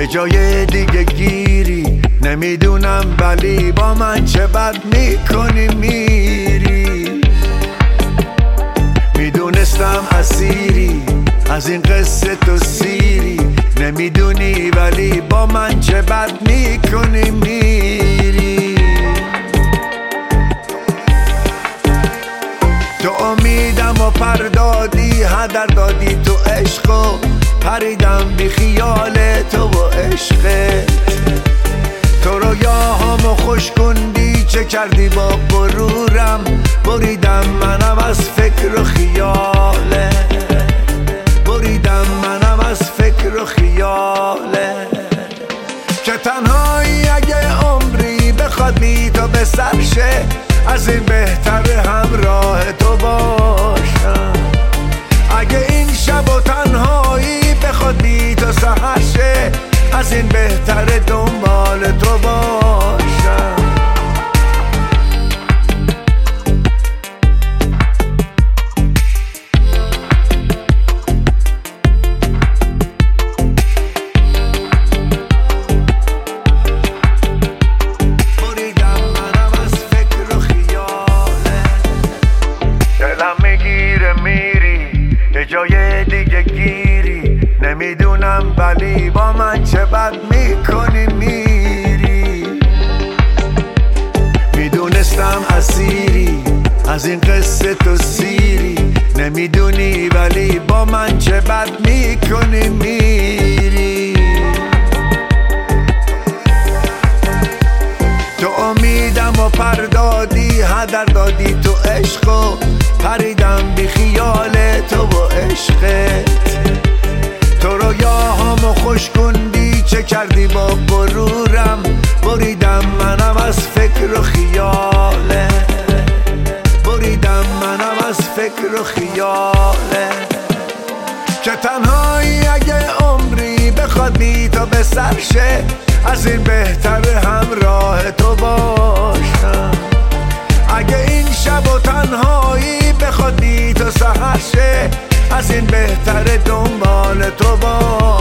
جای دیگه گیری نمیدونم، ولی با من چه بد میکنی میری. میدونستم اسیری از این قصه تو سیری، نمیدونی ولی با من چه بد میکنی میری. تو امیدم و پردادی، هدر دادی تو عشق و پریدم بی خیال تو و عشقت. تو رویاهامو خوش کندی، چه کردی با غرورم، بریدم منم از فکر و خیاله، بریدم منم از فکر و خیاله. که تنهایی اگه عمری بخواد بی تو به سر شه، از این بهتر همراه تو باشم. اگه این شب و تنهایی بخواد بی تو سحر شه، از این بهتر دنبال تو باشم. بریدم منم از فکر و خیاله، دلم میگیره میری یه جای دیگه گیری، نمیدونم ولی با من چه بد میکنی میری. میدونستم اسیری از این قصه تو سیری، نمیدونی ولی با من چه بد میکنی میری. تو امیدم و پردادی، هدر دادی تو عشق و پریدم بی خیال تو و عشقت. تو رویاهامو خوش کندی، چه کردی با غرورم، بریدم منم از فکر و خیاله، بریدم منم از فکر و خیاله. که تنهایی اگه عمری بخواد بی تو به سر شه، از این بهتر همراه تو باشم. اگه این شب و تنهایی بخواد بی تو سحر شه، از این بهتر دنبال تو باشم.